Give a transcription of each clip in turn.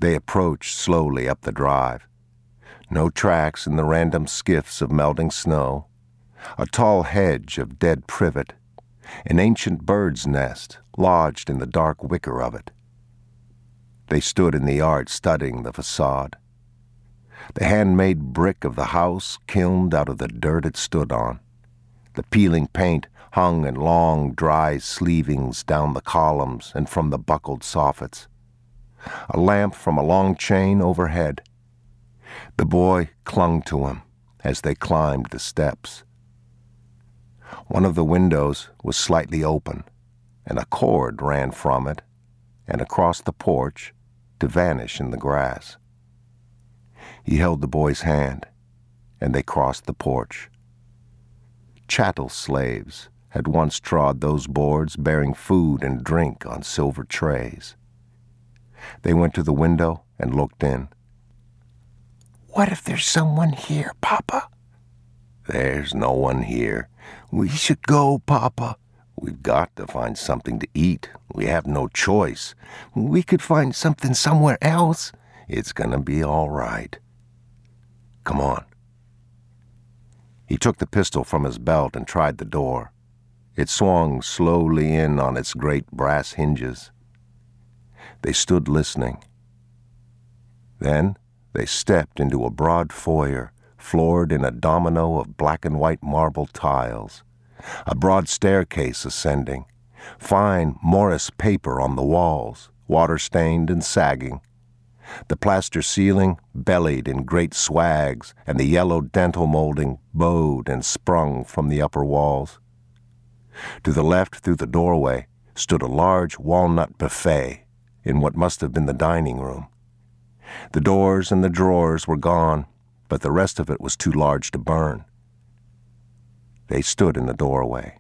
They approached slowly up the drive. No tracks in the random skiffs of melting snow, a tall hedge of dead privet, an ancient bird's nest lodged in the dark wicker of it. They stood in the yard studying the facade. The handmade brick of the house kilned out of the dirt it stood on. The peeling paint hung in long, dry sleevings down the columns and from the buckled soffits. A lamp from a long chain overhead. The boy clung to him as they climbed the steps. One of the windows was slightly open, and a cord ran from it and across the porch to vanish in the grass. He held the boy's hand, and they crossed the porch. Chattel slaves had once trod those boards bearing food and drink on silver trays. They went to the window and looked in. "What if there's someone here, Papa?" "There's no one here. We should go, Papa. We've got to find something to eat. We have no choice. We could find something somewhere else." "It's gonna be all right. Come on." He took the pistol from his belt and tried the door. It swung slowly in on its great brass hinges. They stood listening. Then they stepped into a broad foyer, floored in a domino of black and white marble tiles, a broad staircase ascending, fine Morris paper on the walls, water-stained and sagging. The plaster ceiling bellied in great swags, and the yellow dental molding bowed and sprung from the upper walls. To the left, through the doorway, stood a large walnut buffet in what must have been the dining room. The doors and the drawers were gone, but the rest of it was too large to burn. They stood in the doorway.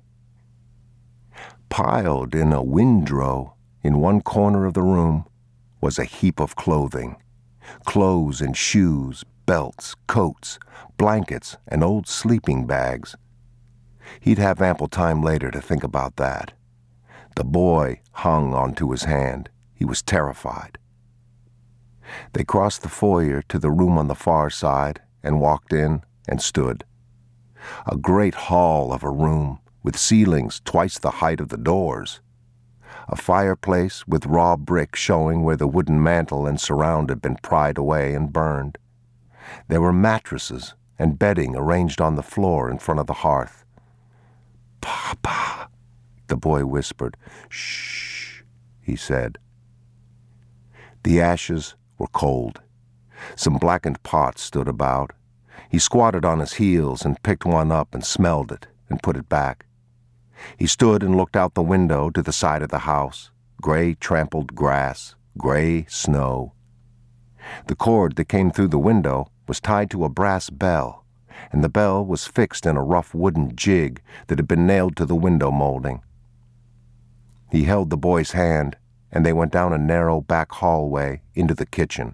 Piled in a windrow in one corner of the room was a heap of clothing, clothes and shoes, belts, coats, blankets, and old sleeping bags. He'd have ample time later to think about that. The boy hung onto his hand. He was terrified. They crossed the foyer to the room on the far side and walked in and stood. A great hall of a room with ceilings twice the height of the doors. A fireplace with raw brick showing where the wooden mantel and surround had been pried away and burned. There were mattresses and bedding arranged on the floor in front of the hearth. "Papa," the boy whispered. "Shh," he said. The ashes were cold. Some blackened pots stood about. He squatted on his heels and picked one up and smelled it and put it back. He stood and looked out the window to the side of the house. Gray trampled grass, gray snow. The cord that came through the window was tied to a brass bell, and the bell was fixed in a rough wooden jig that had been nailed to the window molding. He held the boy's hand, and they went down a narrow back hallway into the kitchen.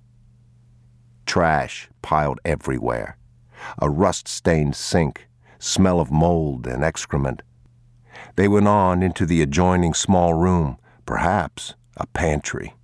Trash piled everywhere. A rust-stained sink, smell of mold and excrement. They went on into the adjoining small room, perhaps a pantry.